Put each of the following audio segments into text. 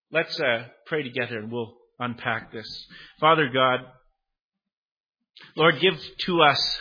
Let's pray together and we'll unpack this. Father God, Lord, give to us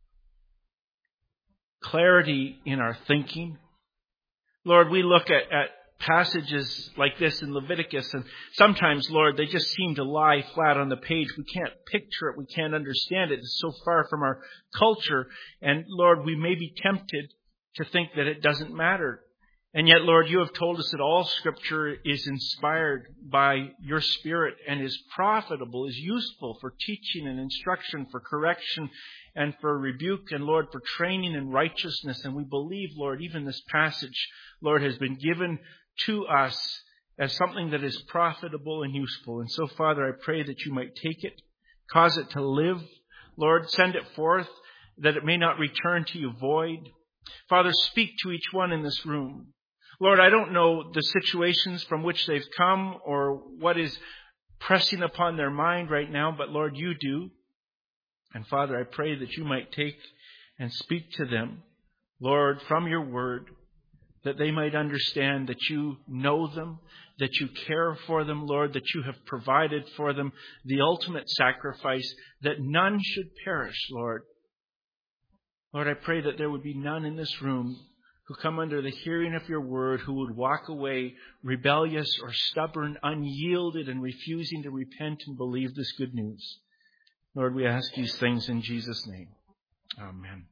clarity in our thinking. Lord, we look at passages like this in Leviticus, and sometimes, Lord, they just seem to lie flat on the page. We can't picture it. We can't understand it. It's so far from our culture. And Lord, we may be tempted to think that it doesn't matter. And yet, Lord, you have told us that all Scripture is inspired by your Spirit and is profitable, is useful for teaching and instruction, for correction and for rebuke, and Lord, for training in righteousness. And we believe, Lord, even this passage, Lord, has been given to us as something that is profitable and useful. And so, Father, I pray that you might take it, cause it to live. Lord, send it forth, that it may not return to you void. Father, speak to each one in this room. Lord, I don't know the situations from which they've come or what is pressing upon their mind right now, but Lord, you do. And Father, I pray that you might take and speak to them, Lord, from your word, that they might understand that you know them, that you care for them, Lord, that you have provided for them the ultimate sacrifice, that none should perish, Lord. Lord, I pray that there would be none in this room who come under the hearing of your word, who would walk away rebellious or stubborn, unyielded, and refusing to repent and believe this good news. Lord, we ask these things in Jesus' name. Amen.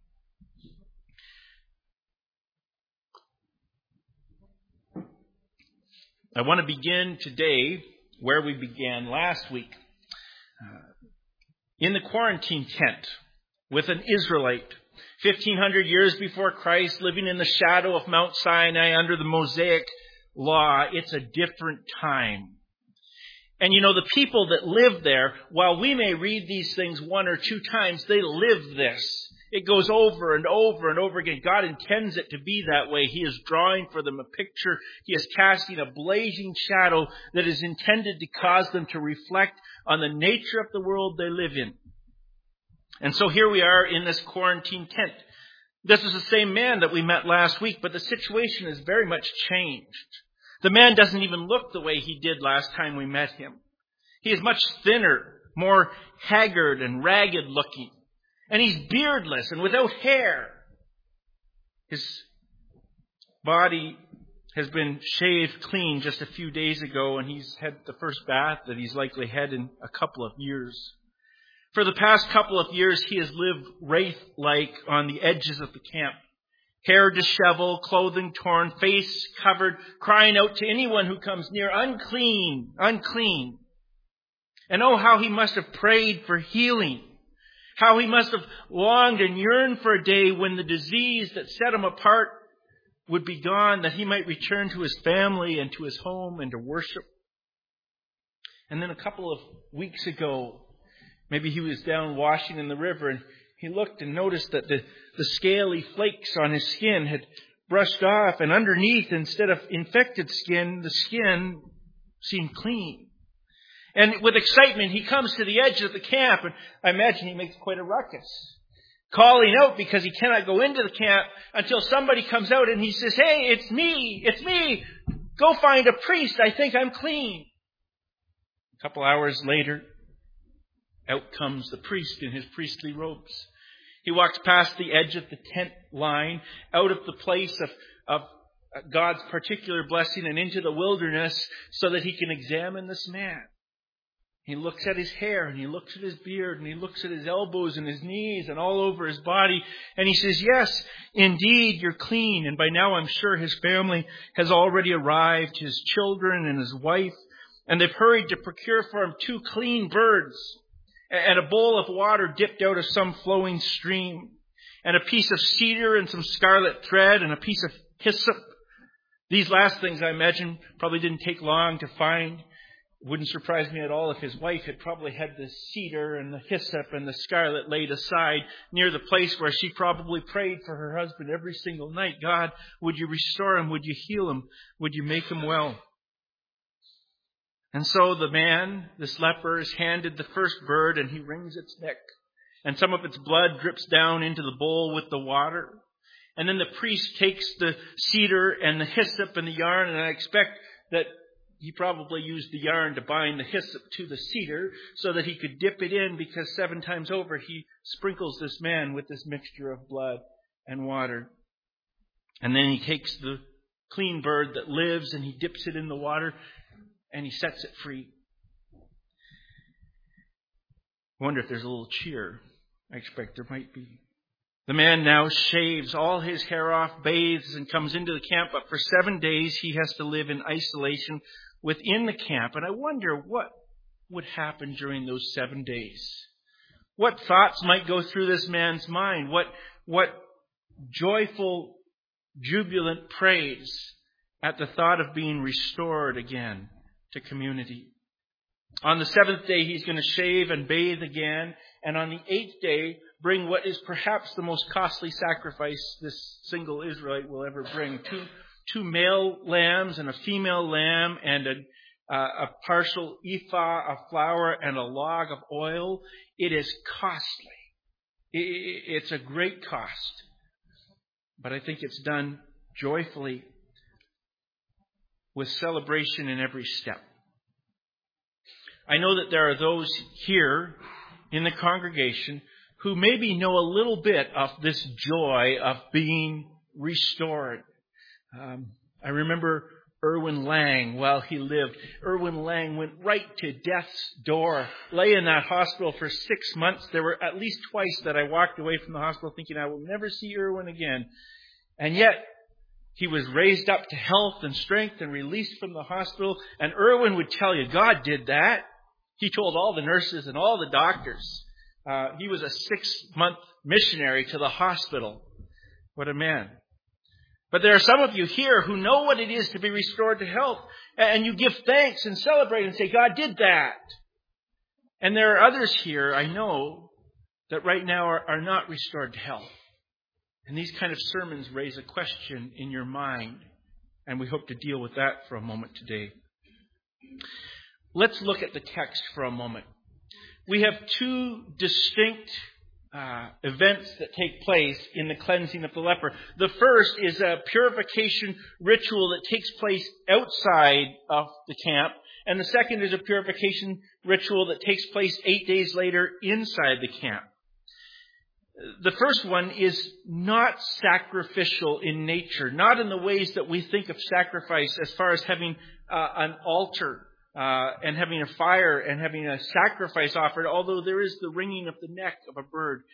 I want to begin today where we began last week, in the quarantine tent with an Israelite, 1,500 years before Christ, living in the shadow of Mount Sinai under the Mosaic law. It's a different time. And you know, the people that live there, while we may read these things one or two times, they live this. It goes over and over and over again. God intends it to be that way. He is drawing for them a picture. He is casting a blazing shadow that is intended to cause them to reflect on the nature of the world they live in. And so here we are in this quarantine tent. This is the same man that we met last week, but the situation is very much changed. The man doesn't even look the way he did last time we met him. He is much thinner, more haggard and ragged looking. And he's beardless and without hair. His body has been shaved clean just a few days ago, and he's had the first bath that he's likely had in a couple of years. For the past couple of years, he has lived wraith-like on the edges of the camp. Hair disheveled, clothing torn, face covered, crying out to anyone who comes near, unclean, unclean. And oh, how he must have prayed for healing. How he must have longed and yearned for a day when the disease that set him apart would be gone, that he might return to his family and to his home and to worship. And then a couple of weeks ago, maybe he was down washing in the river and he looked and noticed that the scaly flakes on his skin had brushed off, and underneath, instead of infected skin, the skin seemed clean. And with excitement, he comes to the edge of the camp, and I imagine he makes quite a ruckus, calling out because he cannot go into the camp until somebody comes out and he says, "Hey, it's me. Go find a priest. I think I'm clean." A couple hours later, out comes the priest in his priestly robes. He walks past the edge of the tent line, out of the place of God's particular blessing and into the wilderness so that he can examine this man. He looks at his hair and he looks at his beard and he looks at his elbows and his knees and all over his body. And he says, "Yes, indeed, you're clean." And by now I'm sure his family has already arrived, his children and his wife. And they've hurried to procure for him 2 clean birds and a bowl of water dipped out of some flowing stream, and a piece of cedar and some scarlet thread and a piece of hyssop. These last things, I imagine, probably didn't take long to find. It wouldn't surprise me at all if his wife had probably had the cedar and the hyssop and the scarlet laid aside near the place where she probably prayed for her husband every single night. "God, would you restore him? Would you heal him? Would you make him well?" And so the man, this leper, is handed the first bird and he wrings its neck. And some of its blood drips down into the bowl with the water. And then the priest takes the cedar and the hyssop and the yarn, and I expect that He probably used the yarn to bind the hyssop to the cedar so that he could dip it in, because 7 times over he sprinkles this man with this mixture of blood and water. And then he takes the clean bird that lives and he dips it in the water and he sets it free. I wonder if there's a little cheer. I expect there might be. The man now shaves all his hair off, bathes, and comes into the camp. But for 7 days, he has to live in isolation within the camp. And I wonder what would happen during those 7 days. What thoughts might go through this man's mind? What joyful, jubilant praise at the thought of being restored again to community. On the 7th day, he's going to shave and bathe again. And on the 8th day, bring what is perhaps the most costly sacrifice this single Israelite will ever bring. Two male lambs and a female lamb and a partial ephah of flour and a log of oil. It is costly. It's a great cost. But I think it's done joyfully with celebration in every step. I know that there are those here in the congregation who maybe know a little bit of this joy of being restored. I remember Erwin Lang while he lived. Erwin Lang went right to death's door, lay in that hospital for 6 months. There were at least twice that I walked away from the hospital thinking I will never see Erwin again. And yet, he was raised up to health and strength and released from the hospital. And Erwin would tell you, God did that. He told all the nurses and all the doctors. He was a 6-month missionary to the hospital. What a man. But there are some of you here who know what it is to be restored to health. And you give thanks and celebrate and say, God did that. And there are others here, I know, that right now are not restored to health. And these kind of sermons raise a question in your mind. And we hope to deal with that for a moment today. Let's look at the text for a moment. We have 2 distinct events that take place in the cleansing of the leper. The first is a purification ritual that takes place outside of the camp. And the second is a purification ritual that takes place 8 days later inside the camp. The first one is not sacrificial in nature, not in the ways that we think of sacrifice as far as having an altar and having a fire and having a sacrifice offered, although there is the wringing of the neck of a bird.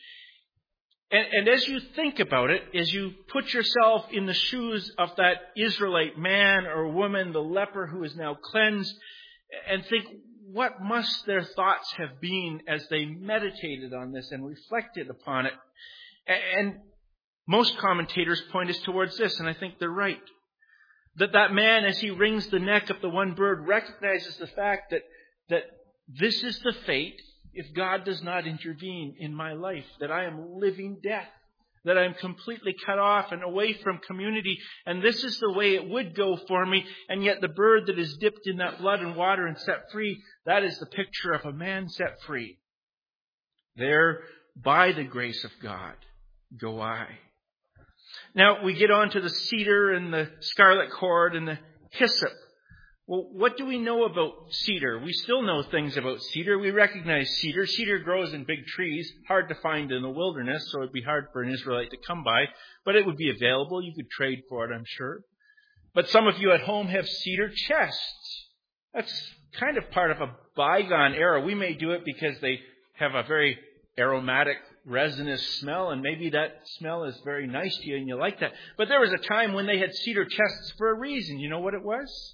And as you think about it, as you put yourself in the shoes of that Israelite man or woman, the leper who is now cleansed, and think, what must their thoughts have been as they meditated on this and reflected upon it? And most commentators point us towards this, and I think they're right. That man, as he wrings the neck of the one bird, recognizes the fact that this is the fate if God does not intervene in my life, that I am living death, that I am completely cut off and away from community, and this is the way it would go for me, and yet the bird that is dipped in that blood and water and set free, that is the picture of a man set free. There, by the grace of God, go I. Now, we get on to the cedar and the scarlet cord and the hyssop. Well, what do we know about cedar? We still know things about cedar. We recognize cedar. Cedar grows in big trees, hard to find in the wilderness, so it'd be hard for an Israelite to come by. But it would be available. You could trade for it, I'm sure. But some of you at home have cedar chests. That's kind of part of a bygone era. We may do it because they have a very aromatic, resinous smell, and maybe that smell is very nice to you and you like that. But there was a time when they had cedar chests for a reason. You know what it was?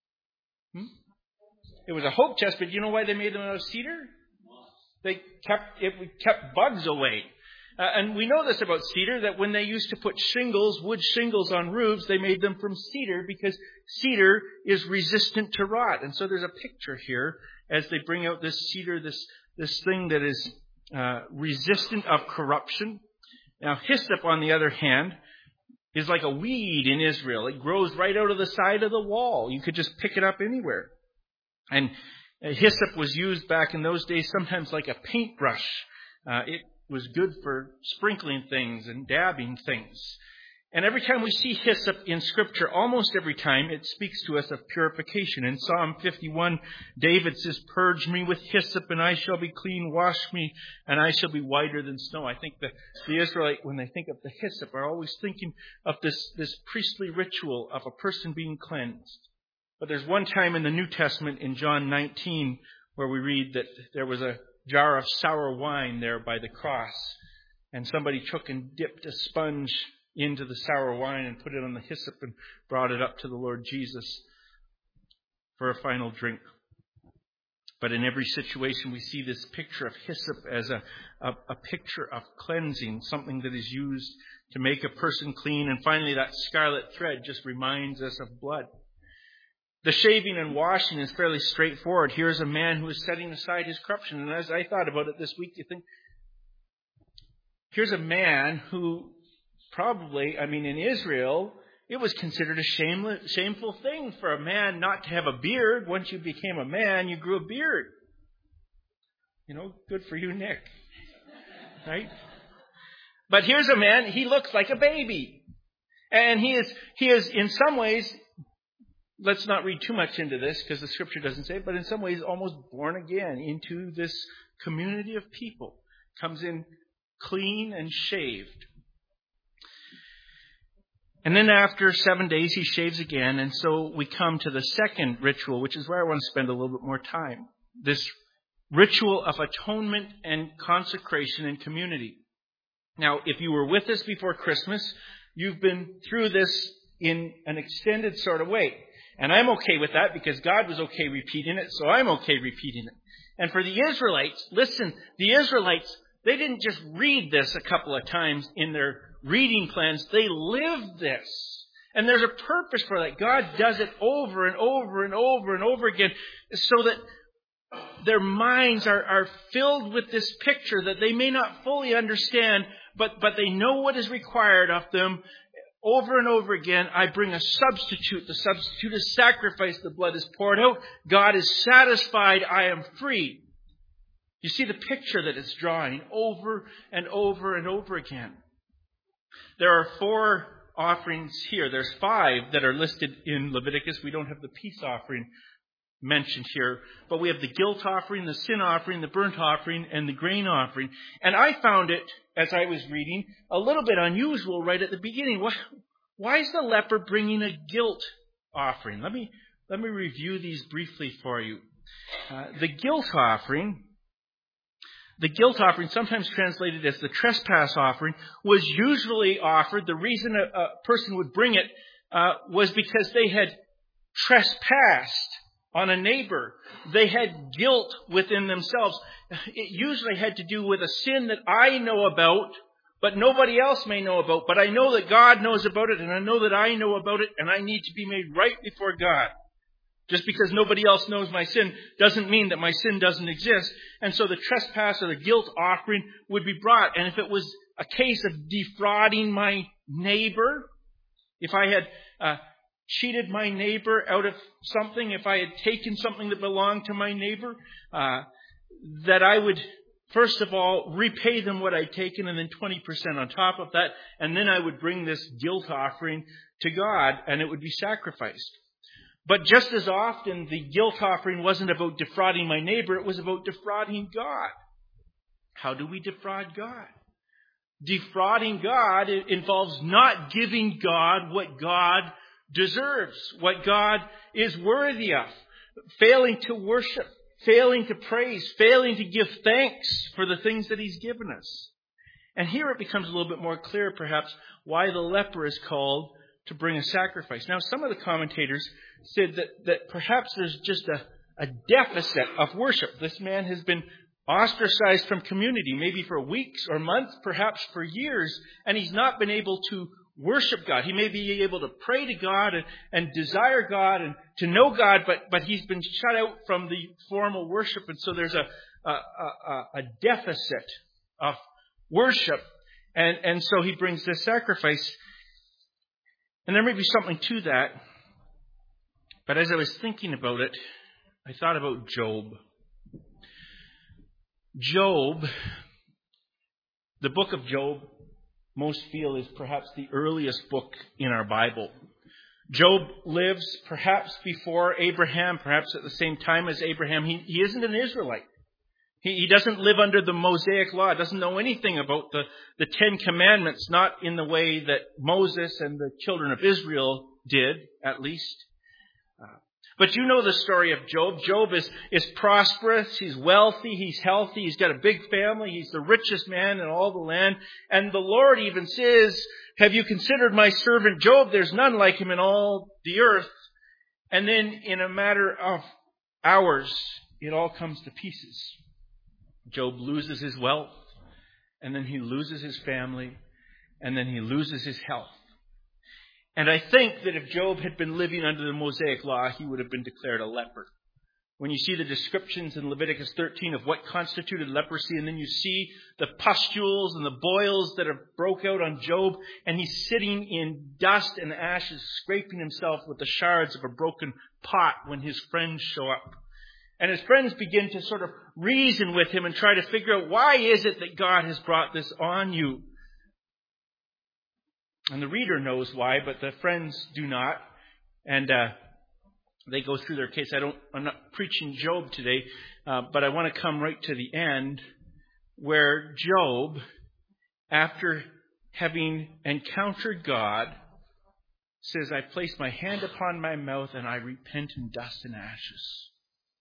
It was a hope chest, but you know why they made them out of cedar? It kept bugs away. And we know this about cedar, that when they used to put wood shingles on roofs, they made them from cedar because cedar is resistant to rot. And so there's a picture here as they bring out this cedar, this thing that is resistant of corruption. Now, hyssop, on the other hand, is like a weed in Israel. It grows right out of the side of the wall. You could just pick it up anywhere. And hyssop was used back in those days sometimes like a paintbrush. It was good for sprinkling things and dabbing things. And every time we see hyssop in Scripture, almost every time, it speaks to us of purification. In Psalm 51, David says, "Purge me with hyssop, and I shall be clean. Wash me, and I shall be whiter than snow." I think the Israelite, when they think of the hyssop, are always thinking of this priestly ritual of a person being cleansed. But there's one time in the New Testament, in John 19, where we read that there was a jar of sour wine there by the cross, and somebody took and dipped a sponge into the sour wine and put it on the hyssop and brought it up to the Lord Jesus for a final drink. But in every situation we see this picture of hyssop as a picture of cleansing, something that is used to make a person clean. And finally, that scarlet thread just reminds us of blood. The shaving and washing is fairly straightforward. Here's a man who is setting aside his corruption. And as I thought about it this week, you think, here's a man who probably, in Israel, it was considered a shameful thing for a man not to have a beard. Once you became a man, you grew a beard. Good for you, Nick. Right? But here's a man, he looks like a baby. And he is in some ways, let's not read too much into this because the Scripture doesn't say it, but in some ways almost born again into this community of people. Comes in clean and shaved. And then after 7 days, he shaves again. And so we come to the second ritual, which is where I want to spend a little bit more time. This ritual of atonement and consecration and community. Now, if you were with us before Christmas, you've been through this in an extended sort of way. And I'm okay with that because God was okay repeating it, so I'm okay repeating it. And for the Israelites, listen, the Israelites, they didn't just read this a couple of times in their reading plans. They lived this. And there's a purpose for that. God does it over and over and over and over again so that their minds are filled with this picture that they may not fully understand, but they know what is required of them. Over and over again, I bring a substitute. The substitute is sacrifice. The blood is poured out. God is satisfied. I am free. You see the picture that it's drawing over and over and over again. There are 4 offerings here. There's 5 that are listed in Leviticus. We don't have the peace offering mentioned here. But we have the guilt offering, the sin offering, the burnt offering, and the grain offering. And I found it, as I was reading, a little bit unusual right at the beginning. Why is the leper bringing a guilt offering? Let me review these briefly for you. The guilt offering, sometimes translated as the trespass offering, was usually offered. The reason a person would bring it was because they had trespassed on a neighbor. They had guilt within themselves. It usually had to do with a sin that I know about, but nobody else may know about. But I know that God knows about it, and I know that I know about it, and I need to be made right before God. Just because nobody else knows my sin doesn't mean that my sin doesn't exist. And so the trespass or the guilt offering would be brought. And if it was a case of defrauding my neighbor, if I had cheated my neighbor out of something, if I had taken something that belonged to my neighbor, that I would, first of all, repay them what I'd taken and then 20% on top of that. And then I would bring this guilt offering to God and it would be sacrificed. But just as often, the guilt offering wasn't about defrauding my neighbor, it was about defrauding God. How do we defraud God? Defrauding God involves not giving God what God deserves, what God is worthy of. Failing to worship, failing to praise, failing to give thanks for the things that He's given us. And here it becomes a little bit more clear, perhaps, why the leper is called to bring a sacrifice. Now, some of the commentators said that perhaps there's just a deficit of worship. This man has been ostracized from community, maybe for weeks or months, perhaps for years, and he's not been able to worship God. He may be able to pray to God and desire God and to know God, but he's been shut out from the formal worship, and so there's a deficit of worship, and so he brings this sacrifice. And there may be something to that. But as I was thinking about it, I thought about Job. Job, the book of Job, most feel is perhaps the earliest book in our Bible. Job lives perhaps before Abraham, perhaps at the same time as Abraham. He isn't an Israelite. He doesn't live under the Mosaic law, doesn't know anything about the Ten Commandments, not in the way that Moses and the children of Israel did, at least. But you know the story of Job. Job is prosperous, he's wealthy, he's healthy, he's got a big family, he's the richest man in all the land. And the Lord even says, have you considered my servant Job? There's none like him in all the earth. And then in a matter of hours, it all comes to pieces. Job loses his wealth, and then he loses his family, and then he loses his health. And I think that if Job had been living under the Mosaic law, he would have been declared a leper. When you see the descriptions in Leviticus 13 of what constituted leprosy, and then you see the pustules and the boils that have broke out on Job, and he's sitting in dust and ashes, scraping himself with the shards of a broken pot when his friends show up. And his friends begin to sort of reason with him and try to figure out, why is it that God has brought this on you? And the reader knows why, but the friends do not. And they go through their case. I'm not preaching Job today, but I want to come right to the end where Job, after having encountered God, says, I place my hand upon my mouth and I repent in dust and ashes.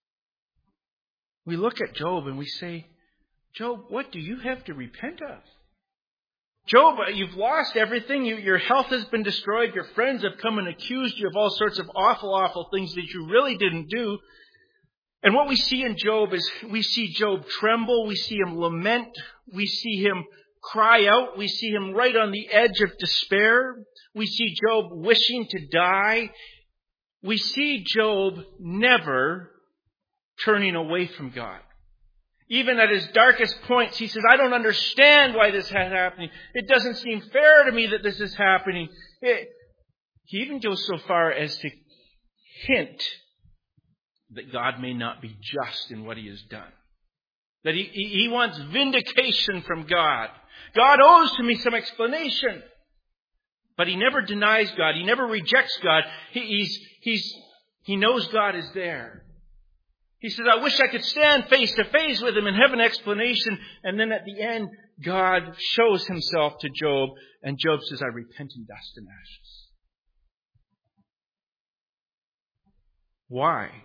We look at Job and we say, Job, what do you have to repent of? Job, you've lost everything. Your health has been destroyed. Your friends have come and accused you of all sorts of awful, awful things that you really didn't do. And what we see in Job is we see Job tremble. We see him lament. We see him cry out. We see him right on the edge of despair. We see Job wishing to die. We see Job never turning away from God. Even at his darkest points, he says, I don't understand why this is happening. It doesn't seem fair to me that this is happening. He even goes so far as to hint that God may not be just in what he has done. That he wants vindication from God. God owes to me some explanation. But he never denies God. He never rejects God. He knows God is there. He says, I wish I could stand face to face with him and have an explanation. And then at the end, God shows himself to Job. And Job says, I repent in dust and ashes. Why?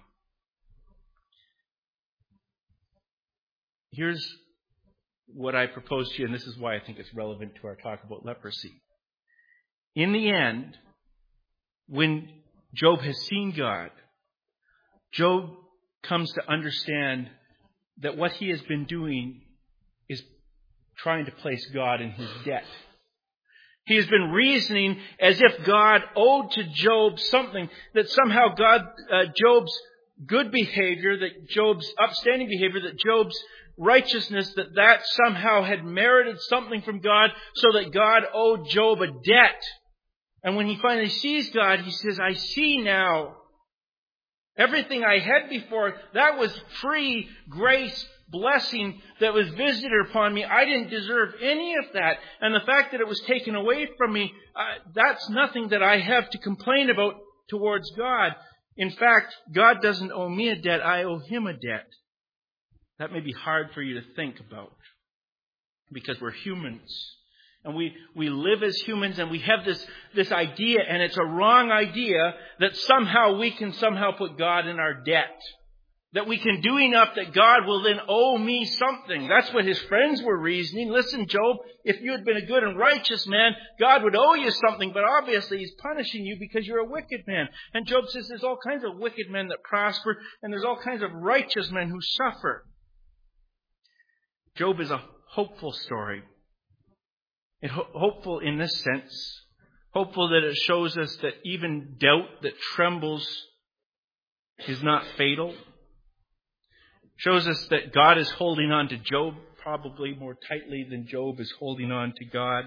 Here's what I propose to you, and this is why I think it's relevant to our talk about leprosy. In the end, when Job has seen God, Job comes to understand that what he has been doing is trying to place God in his debt. He has been reasoning as if God owed to Job something, that somehow Job's good behavior, that Job's upstanding behavior, that Job's righteousness, that somehow had merited something from God, so that God owed Job a debt. And when he finally sees God, he says, I see now. Everything I had before, that was free grace, blessing that was visited upon me. I didn't deserve any of that. And the fact that it was taken away from me, that's nothing that I have to complain about towards God. In fact, God doesn't owe me a debt. I owe him a debt. That may be hard for you to think about because we're humans. And we live as humans, and we have this idea, and it's a wrong idea, that somehow we can put God in our debt. That we can do enough that God will then owe me something. That's what his friends were reasoning. Listen, Job, if you had been a good and righteous man, God would owe you something, but obviously he's punishing you because you're a wicked man. And Job says there's all kinds of wicked men that prosper, and there's all kinds of righteous men who suffer. Job is a hopeful story. Hopeful in this sense. Hopeful that it shows us that even doubt that trembles is not fatal. Shows us that God is holding on to Job probably more tightly than Job is holding on to God.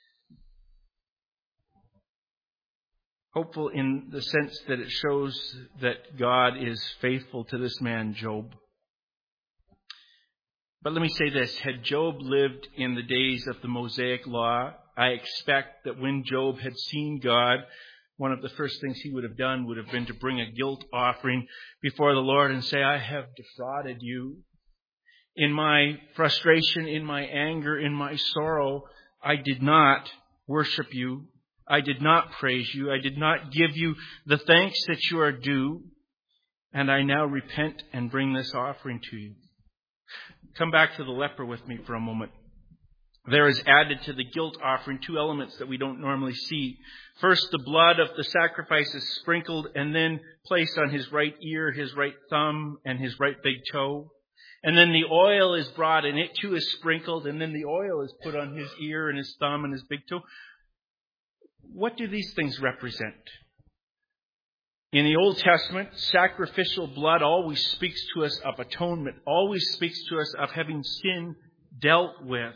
Hopeful in the sense that it shows that God is faithful to this man, Job. But let me say this. Had Job lived in the days of the Mosaic law, I expect that when Job had seen God, one of the first things he would have done would have been to bring a guilt offering before the Lord and say, I have defrauded you. In my frustration, in my anger, in my sorrow, I did not worship you. I did not praise you. I did not give you the thanks that you are due. And I now repent and bring this offering to you. Come back to the leper with me for a moment. There is added to the guilt offering two elements that we don't normally see. First, the blood of the sacrifice is sprinkled and then placed on his right ear, his right thumb, and his right big toe. And then the oil is brought and it too is sprinkled, and then the oil is put on his ear and his thumb and his big toe. What do these things represent? In the Old Testament, sacrificial blood always speaks to us of atonement, always speaks to us of having sin dealt with.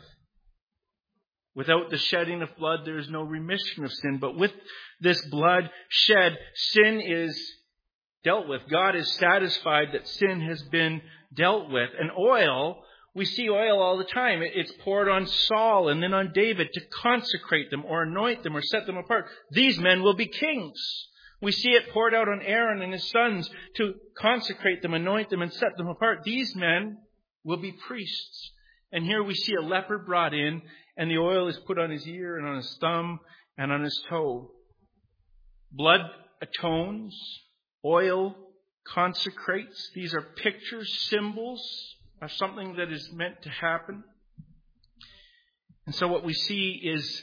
Without the shedding of blood, there is no remission of sin. But with this blood shed, sin is dealt with. God is satisfied that sin has been dealt with. And oil, we see oil all the time. It's poured on Saul and then on David to consecrate them or anoint them or set them apart. These men will be kings. We see it poured out on Aaron and his sons to consecrate them, anoint them, and set them apart. These men will be priests. And here we see a leper brought in, and the oil is put on his ear and on his thumb and on his toe. Blood atones. Oil consecrates. These are pictures, symbols of something that is meant to happen. And so what we see is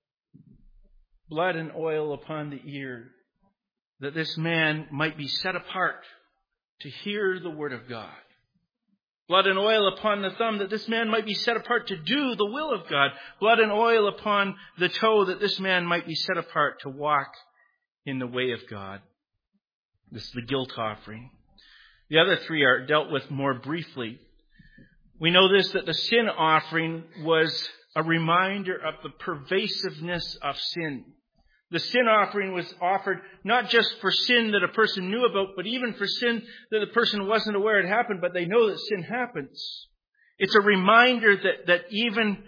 blood and oil upon the ear, that this man might be set apart to hear the word of God. Blood and oil upon the thumb, that this man might be set apart to do the will of God. Blood and oil upon the toe, that this man might be set apart to walk in the way of God. This is the guilt offering. The other three are dealt with more briefly. We know this, that the sin offering was a reminder of the pervasiveness of sin. The sin offering was offered not just for sin that a person knew about, but even for sin that the person wasn't aware it happened, but they know that sin happens. It's a reminder that even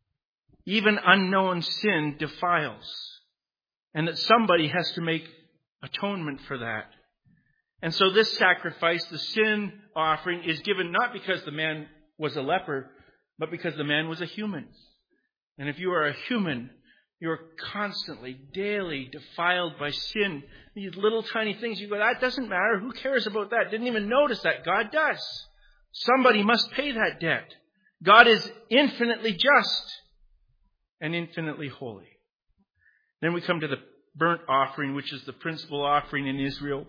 unknown sin defiles, and that somebody has to make atonement for that. And so this sacrifice, the sin offering, is given not because the man was a leper, but because the man was a human. And if you are a human, you're constantly, daily defiled by sin. These little tiny things, you go, that doesn't matter. Who cares about that? Didn't even notice that. God does. Somebody must pay that debt. God is infinitely just and infinitely holy. Then we come to the burnt offering, which is the principal offering in Israel.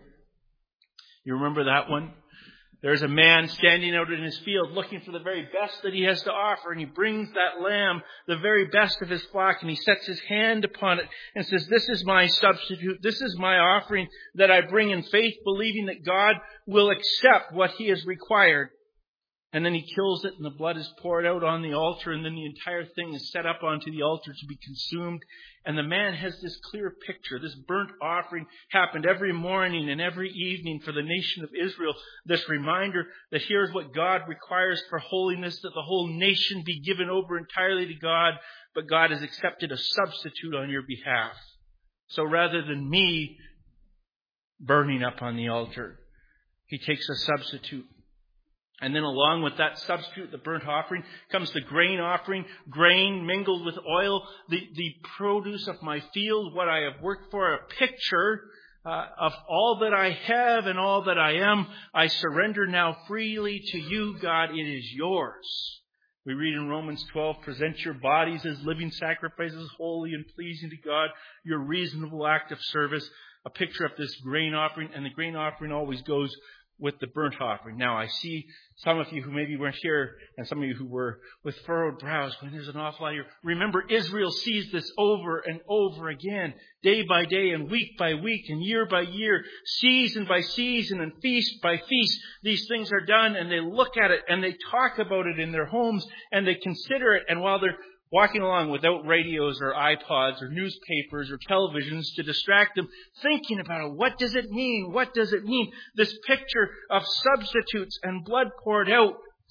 You remember that one? There's a man standing out in his field looking for the very best that he has to offer, and he brings that lamb, the very best of his flock, and he sets his hand upon it and says, this is my substitute, this is my offering that I bring in faith, believing that God will accept what he has required. And then he kills it, and the blood is poured out on the altar, and then the entire thing is set up onto the altar to be consumed. And the man has this clear picture. This burnt offering happened every morning and every evening for the nation of Israel. This reminder that here's what God requires for holiness, that the whole nation be given over entirely to God, but God has accepted a substitute on your behalf. So rather than me burning up on the altar, he takes a substitute. And then along with that substitute, the burnt offering, comes the grain offering, grain mingled with oil, the produce of my field, what I have worked for, a picture of all that I have and all that I am. I surrender now freely to you, God. It is yours. We read in Romans 12, present your bodies as living sacrifices, holy and pleasing to God, your reasonable act of service. A picture of this grain offering, and the grain offering always goes with the burnt offering. Now, I see some of you who maybe weren't here, and some of you who were with furrowed brows, when there's an awful lot here. Remember, Israel sees this over and over again, day by day and week by week and year by year, season by season and feast by feast. These things are done, and they look at it and they talk about it in their homes and they consider it. And while they're walking along without radios or iPods or newspapers or televisions to distract them, thinking about it. What does it mean? What does it mean? This picture of substitutes and blood poured out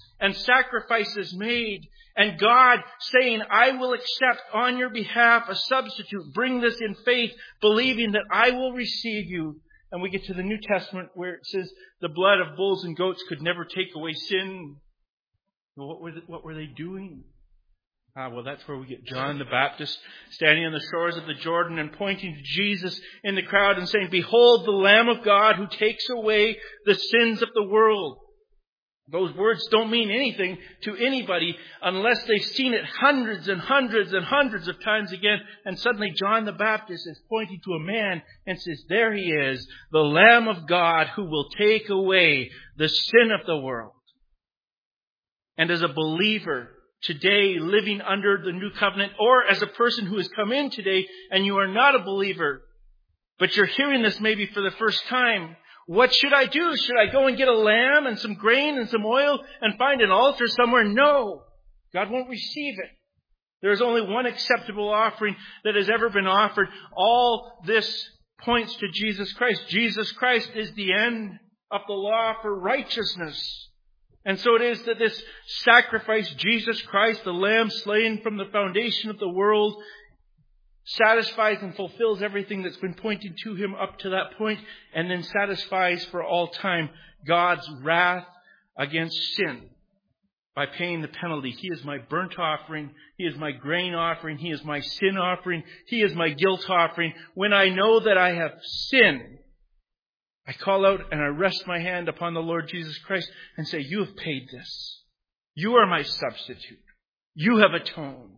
and sacrifices made, and God saying, I will accept on your behalf a substitute. Bring this in faith, believing that I will receive you. And we get to the New Testament where it says the blood of bulls and goats could never take away sin. Well, what were they doing? Well, that's where we get John the Baptist standing on the shores of the Jordan and pointing to Jesus in the crowd and saying, behold the Lamb of God who takes away the sins of the world. Those words don't mean anything to anybody unless they've seen it hundreds and hundreds and hundreds of times again. And suddenly John the Baptist is pointing to a man and says, there he is, the Lamb of God who will take away the sin of the world. And as a believer today living under the new covenant, or as a person who has come in today and you are not a believer, but you're hearing this maybe for the first time, what should I do? Should I go and get a lamb and some grain and some oil and find an altar somewhere? No. God won't receive it. There is only one acceptable offering that has ever been offered. All this points to Jesus Christ. Jesus Christ is the end of the law for righteousness. And so it is that this sacrifice, Jesus Christ, the Lamb slain from the foundation of the world, satisfies and fulfills everything that's been pointing to him up to that point, and then satisfies for all time God's wrath against sin by paying the penalty. He is my burnt offering. He is my grain offering. He is my sin offering. He is my guilt offering. When I know that I have sinned, I call out and I rest my hand upon the Lord Jesus Christ and say, you have paid this. You are my substitute. You have atoned.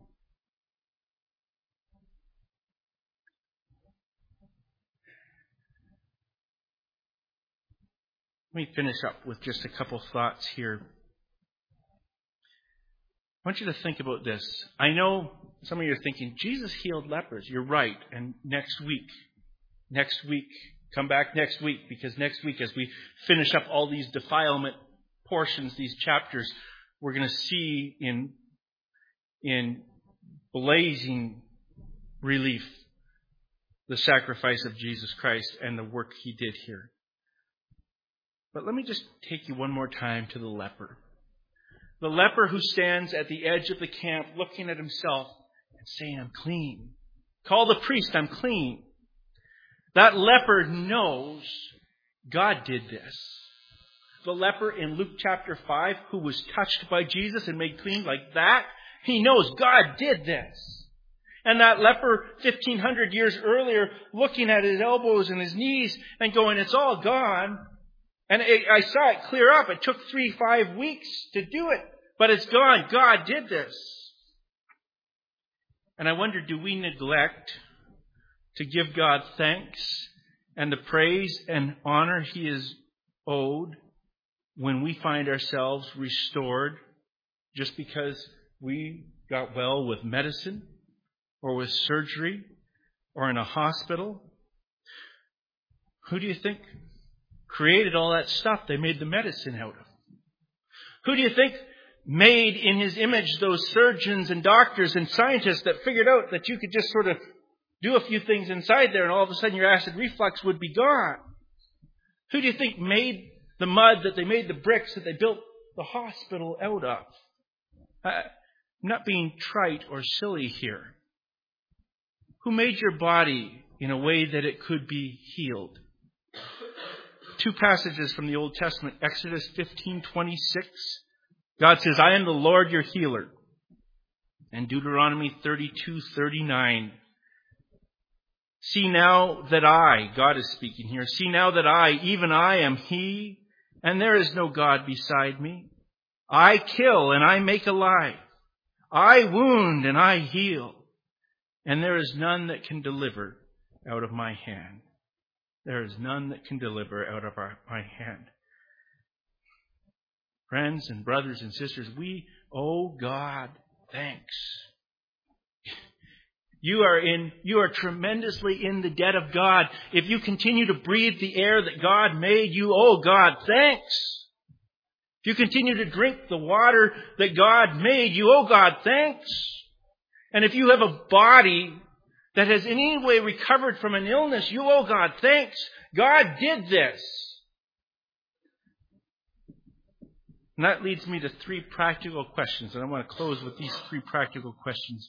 Let me finish up with just a couple thoughts here. I want you to think about this. I know some of you are thinking, Jesus healed lepers. You're right. And next week, come back next week, because next week as we finish up all these defilement portions, these chapters, we're going to see in blazing relief the sacrifice of Jesus Christ and the work he did here. But let me just take you one more time to the leper. The leper who stands at the edge of the camp looking at himself and saying, I'm clean. Call the priest, I'm clean. That leper knows God did this. The leper in Luke chapter 5 who was touched by Jesus and made clean like that, he knows God did this. And that leper 1,500 years earlier looking at his elbows and his knees and going, it's all gone. And I saw it clear up. It took 3-5 weeks to do it, but it's gone. God did this. And I wonder, do we neglect to give God thanks and the praise and honor he is owed when we find ourselves restored just because we got well with medicine or with surgery or in a hospital? Who do you think created all that stuff they made the medicine out of? Who do you think made in his image those surgeons and doctors and scientists that figured out that you could just sort of do a few things inside there and all of a sudden your acid reflux would be gone? Who do you think made the mud that they made the bricks that they built the hospital out of? I'm not being trite or silly here. Who made your body in a way that it could be healed? 2 passages from the Old Testament, Exodus 15:26. God says, I am the Lord your healer. And Deuteronomy 32:39. See now that I, God is speaking here, see now that I, even I am he, and there is no God beside me. I kill and I make alive. I wound and I heal. And there is none that can deliver out of my hand. There is none that can deliver out of my hand. Friends and brothers and sisters, we owe God thanks. You are tremendously in the debt of God. If you continue to breathe the air that God made, you owe God thanks. If you continue to drink the water that God made, you owe God thanks. And if you have a body that has in any way recovered from an illness, you owe God thanks. God did this. And that leads me to 3 practical questions. And I want to close with these 3 practical questions.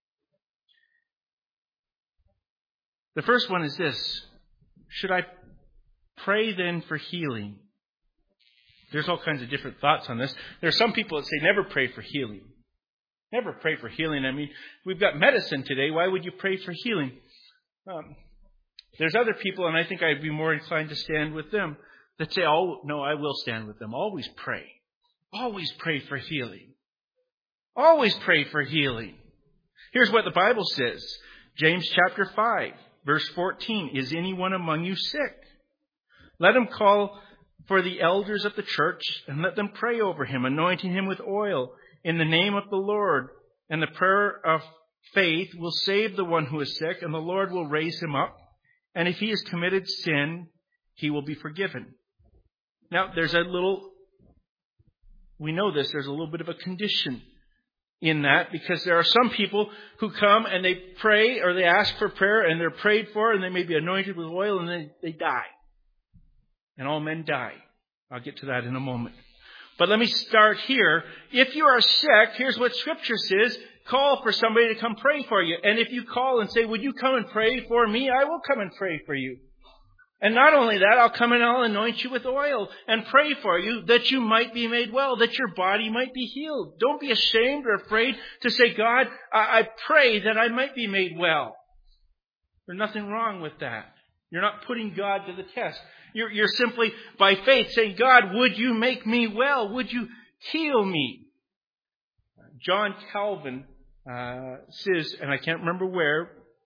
The first one is this. Should I pray then for healing? There's all kinds of different thoughts on this. There are some people that say never pray for healing. Never pray for healing. I mean, we've got medicine today. Why would you pray for healing? There's other people, and I think I'd be more inclined to stand with them, that say, oh, no, I will stand with them. Always pray. Always pray for healing. Always pray for healing. Here's what the Bible says. James chapter 5, verse 14. Is anyone among you sick? Let him call for the elders of the church and let them pray over him, anointing him with oil in the name of the Lord. And the prayer of faith will save the one who is sick, and the Lord will raise him up. And if he has committed sin, he will be forgiven. Now, there's a little bit of a condition in that, because there are some people who come and they pray or they ask for prayer and they're prayed for and they may be anointed with oil and then they die. And all men die. I'll get to that in a moment. But let me start here. If you are sick, here's what Scripture says. Call for somebody to come pray for you. And if you call and say, would you come and pray for me? I will come and pray for you. And not only that, I'll come and I'll anoint you with oil and pray for you that you might be made well, that your body might be healed. Don't be ashamed or afraid to say, God, I pray that I might be made well. There's nothing wrong with that. You're not putting God to the test. You're simply, by faith, saying, God, would you make me well? Would you heal me? John Calvin says, and I can't remember where,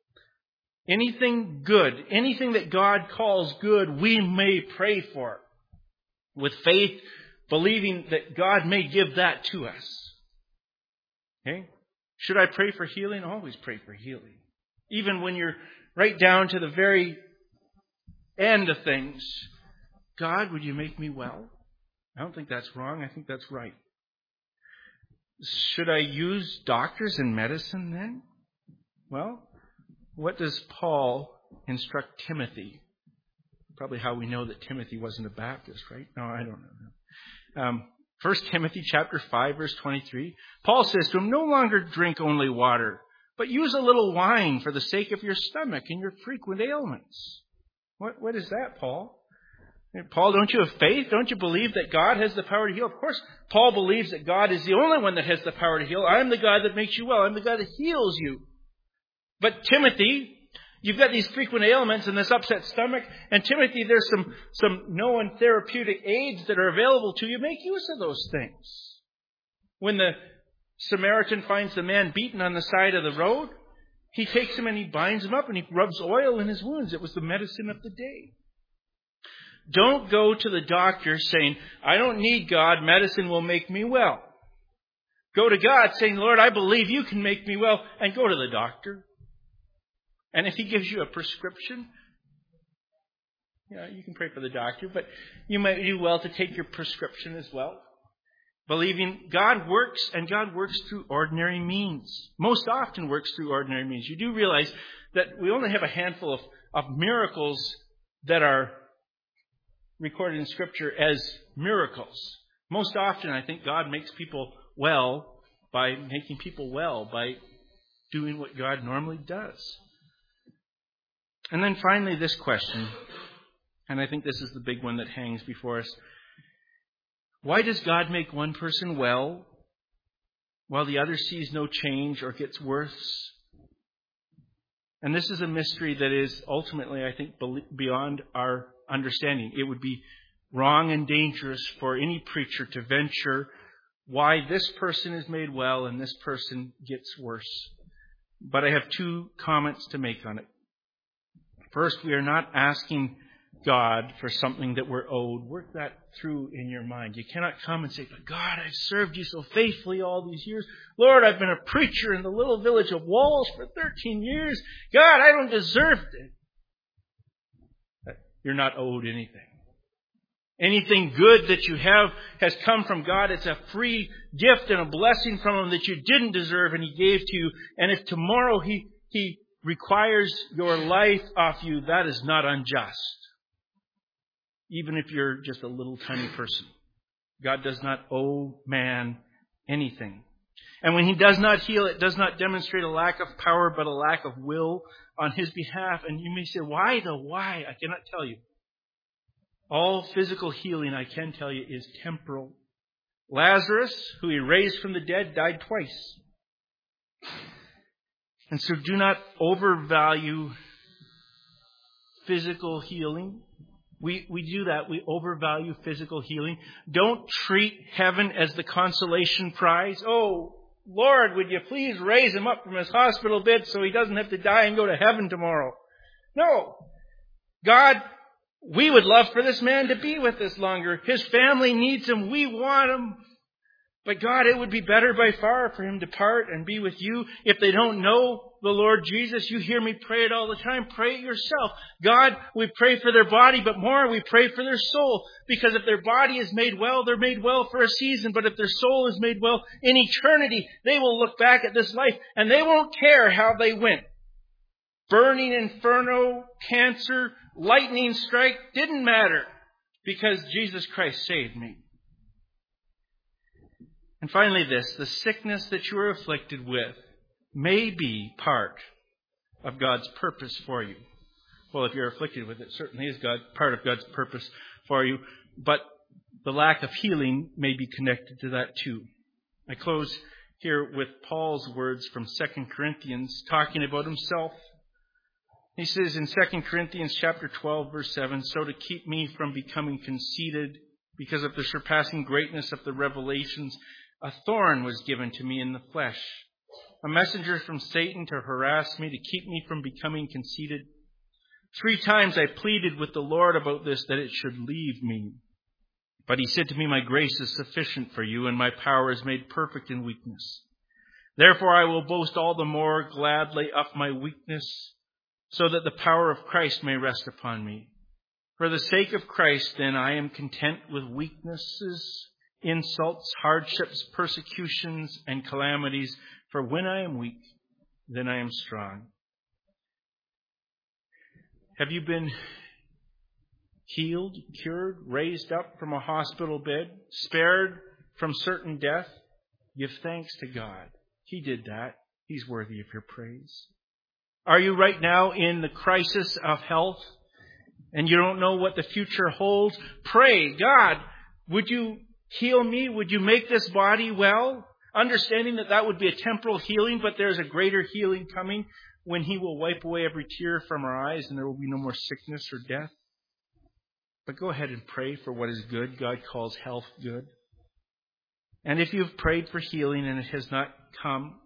anything good, anything that God calls good, we may pray for. With faith, believing that God may give that to us. Okay? Should I pray for healing? Always pray for healing. Even when you're right down to the very end of things. God, would you make me well? I don't think that's wrong. I think that's right. Should I use doctors and medicine then? Well, what does Paul instruct Timothy? Probably how we know that Timothy wasn't a Baptist, right? No, I don't know. 1 Timothy chapter 5, verse 23. Paul says to him, no longer drink only water, but use a little wine for the sake of your stomach and your frequent ailments. What is that, Paul? Paul, don't you have faith? Don't you believe that God has the power to heal? Of course, Paul believes that God is the only one that has the power to heal. I am the God that makes you well. I'm the God that heals you. But Timothy, you've got these frequent ailments and this upset stomach. And Timothy, there's some known therapeutic aids that are available to you. Make use of those things. When the Samaritan finds the man beaten on the side of the road, he takes him and he binds him up and he rubs oil in his wounds. It was the medicine of the day. Don't go to the doctor saying, I don't need God, medicine will make me well. Go to God saying, Lord, I believe you can make me well, and go to the doctor. And if he gives you a prescription, you can pray for the doctor, but you might do well to take your prescription as well. Believing God works, and God works through ordinary means. Most often works through ordinary means. You do realize that we only have a handful of miracles that are recorded in Scripture as miracles. Most often, I think God makes people well by making people well, by doing what God normally does. And then finally, this question, and I think this is the big one that hangs before us. Why does God make one person well while the other sees no change or gets worse? And this is a mystery that is ultimately, I think, beyond our understanding. It would be wrong and dangerous for any preacher to venture why this person is made well and this person gets worse. But I have 2 comments to make on it. First, we are not asking God for something that we're owed. Work that through in your mind. You cannot come and say, God, I've served you so faithfully all these years. Lord, I've been a preacher in the little village of Walls for 13 years. God, I don't deserve it. You're not owed anything. Anything good that you have has come from God. It's a free gift and a blessing from Him that you didn't deserve and He gave to you. And if tomorrow He requires your life off you, that is not unjust. Even if you're just a little tiny person. God does not owe man anything. And when he does not heal, it does not demonstrate a lack of power, but a lack of will on his behalf. And you may say, why though? Why? I cannot tell you. All physical healing, I can tell you, is temporal. Lazarus, who he raised from the dead, died twice. And so do not overvalue physical healing. We do that. We overvalue physical healing. Don't treat heaven as the consolation prize. Oh, Lord, would you please raise him up from his hospital bed so he doesn't have to die and go to heaven tomorrow? No. God, we would love for this man to be with us longer. His family needs him. We want him. But God, it would be better by far for him to depart and be with you. If they don't know the Lord Jesus, you hear me pray it all the time. Pray it yourself. God, we pray for their body, but more we pray for their soul. Because if their body is made well, they're made well for a season. But if their soul is made well in eternity, they will look back at this life and they won't care how they went. Burning inferno, cancer, lightning strike, didn't matter because Jesus Christ saved me. And finally this, the sickness that you are afflicted with may be part of God's purpose for you. Well, if you're afflicted with it, certainly is part of God's purpose for you. But the lack of healing may be connected to that too. I close here with Paul's words from 2 Corinthians, talking about himself. He says in 2 Corinthians chapter 12, verse 7, so to keep me from becoming conceited because of the surpassing greatness of the revelations, a thorn was given to me in the flesh, a messenger from Satan to harass me, to keep me from becoming conceited. 3 times I pleaded with the Lord about this, that it should leave me. But he said to me, my grace is sufficient for you, and my power is made perfect in weakness. Therefore I will boast all the more gladly of my weakness, so that the power of Christ may rest upon me. For the sake of Christ, then, I am content with weaknesses, insults, hardships, persecutions, and calamities. For when I am weak, then I am strong. Have you been healed, cured, raised up from a hospital bed, spared from certain death? Give thanks to God. He did that. He's worthy of your praise. Are you right now in the crisis of health and you don't know what the future holds? Pray, God, would you heal me? Would you make this body well? Understanding that would be a temporal healing, but there's a greater healing coming when he will wipe away every tear from our eyes and there will be no more sickness or death. But go ahead and pray for what is good. God calls health good. And if you've prayed for healing and it has not come,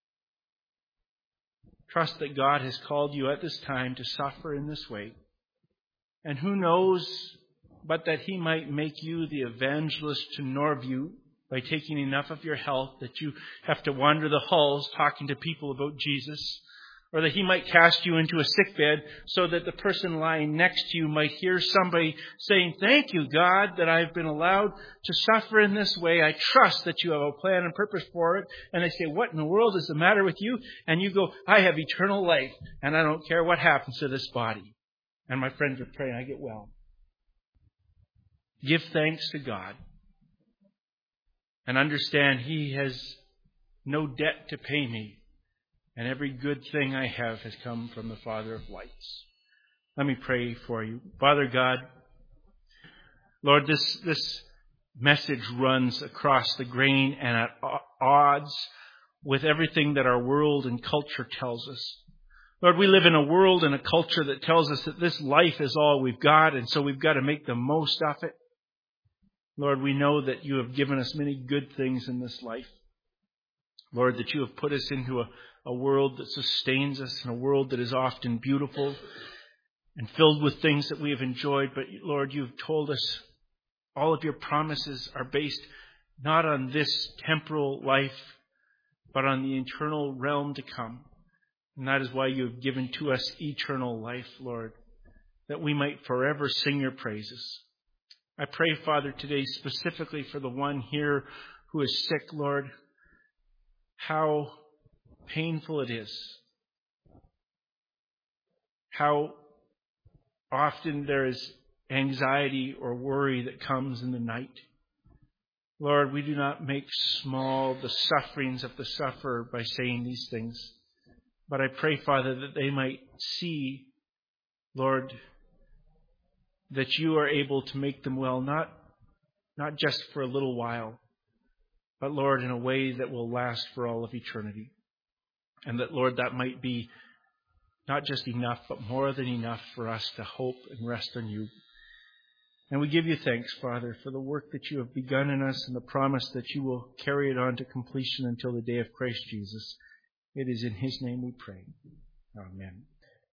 trust that God has called you at this time to suffer in this way. And who knows but that he might make you the evangelist to Norview by taking enough of your health that you have to wander the halls talking to people about Jesus. Or that he might cast you into a sickbed so that the person lying next to you might hear somebody saying, thank you, God, that I've been allowed to suffer in this way. I trust that you have a plan and purpose for it. And they say, what in the world is the matter with you? And you go, I have eternal life, and I don't care what happens to this body. And my friends are praying, I get well. Give thanks to God. And understand he has no debt to pay me. And every good thing I have has come from the Father of lights. Let me pray for you. Father God, Lord, this message runs across the grain and at odds with everything that our world and culture tells us. Lord, we live in a world and a culture that tells us that this life is all we've got, and so we've got to make the most of it. Lord, we know that you have given us many good things in this life. Lord, that you have put us into a world that sustains us, and a world that is often beautiful and filled with things that we have enjoyed. But Lord, you've told us all of your promises are based not on this temporal life, but on the eternal realm to come. And that is why you have given to us eternal life, Lord, that we might forever sing your praises. I pray, Father, today specifically for the one here who is sick, Lord, how painful it is. How often there is anxiety or worry that comes in the night. Lord, we do not make small the sufferings of the sufferer by saying these things. But I pray, Father, that they might see, Lord, that you are able to make them well, not just for a little while, but, Lord, in a way that will last for all of eternity. And that, Lord, that might be not just enough, but more than enough for us to hope and rest on you. And we give you thanks, Father, for the work that you have begun in us and the promise that you will carry it on to completion until the day of Christ Jesus. It is in his name we pray. Amen.